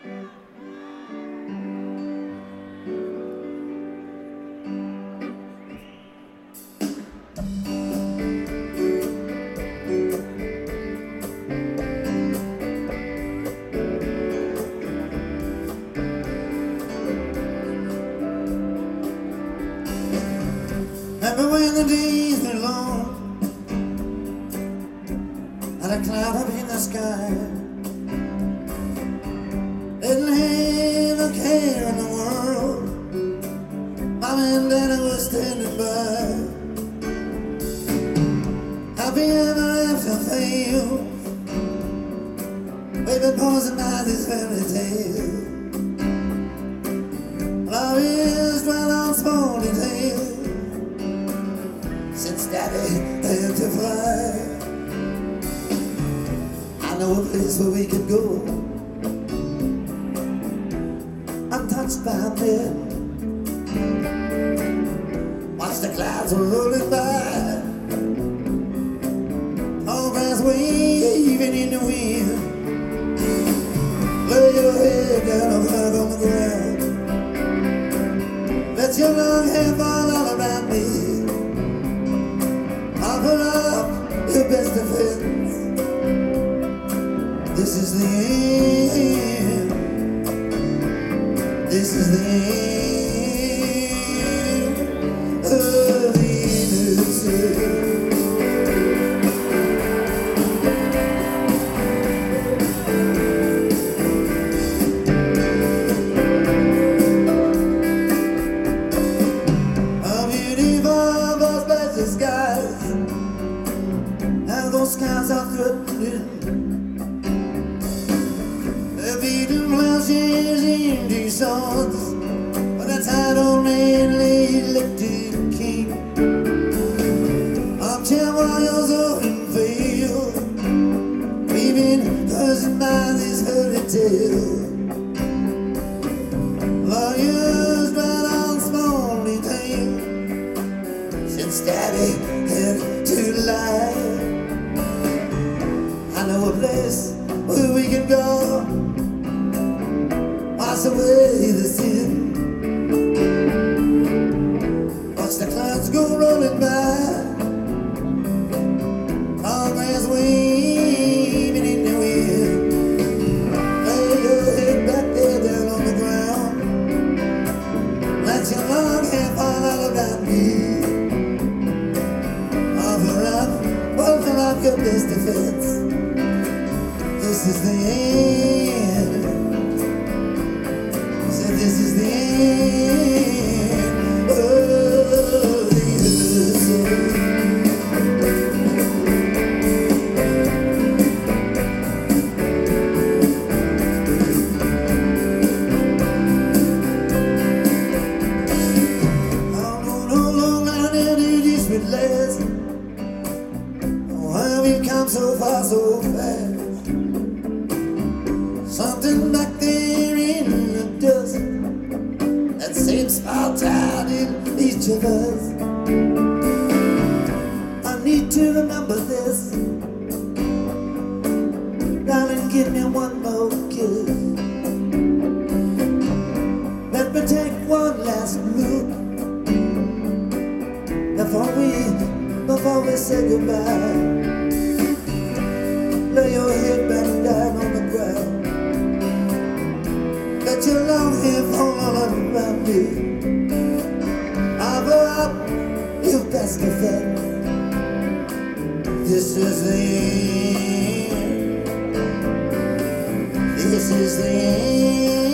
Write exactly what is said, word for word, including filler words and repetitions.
Remember when the days were long and a cloud up in the sky, didn't have a care in the world, Mama and Daddy were standing by. Happy ever after fails, baby poison by this fairy tale. Love is dwell on small details since Daddy had to fly. I know a place where we could go, untouched by men. Watch the clouds rolling by, tall grass waving in the wind. Lay your head down on hug on the ground, let your long hair fall all around me. Offer up your best defense. This is the end. This is the end of the innocent. A beautiful those blessed skies, and those skies are threatening. The beaten plowshares empty swords, but the tide old man lay elected king. Up ten miles open field, weaving cousin by this fairy tale. Lawyers right on small detail, since Daddy had to lie. I know a place where we can go, wash away the sin. Watch the clouds go rolling by, tall grass waving in the wind. Lay your head back there down on the ground, let your long hair fall all around me. Offer up, offer up your best defense. This is the end. So this is the end of the innocent. I don't know how long I did this would last. Why we've come so far so fast. Something back there in the dust that seems small town in each of us. I need to remember this. Darling, give me one more kiss. Let me take one last look before we, before we say goodbye. Lay your head back down on the ground, let your long hair fall all around me. Offer up your best defense. This is the end. This is the end.